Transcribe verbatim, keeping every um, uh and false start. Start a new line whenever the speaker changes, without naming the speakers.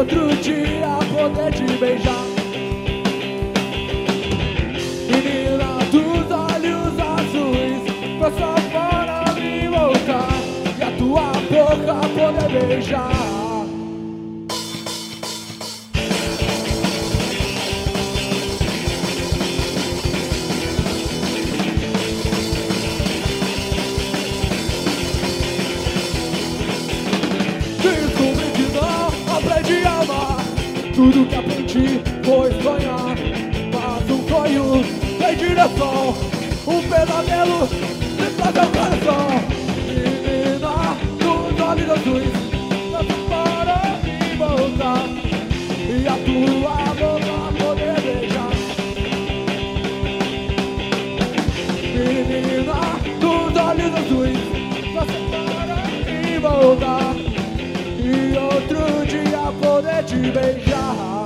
outro dia poder te beijar. Menina dos olhos azuis, foi só para me voltar e a tua boca poder beijar. Descobri que não aprendi a amar, tudo que aprendi foi sonhar. Mas um sonho sem direção, um pesadelo dentro do coração. Menina dos olhos azuis, tanto para me voltar e a tua boca poder beijar. Menina dos olhos azuis, tanto para me voltar e outro dia poder te beijar.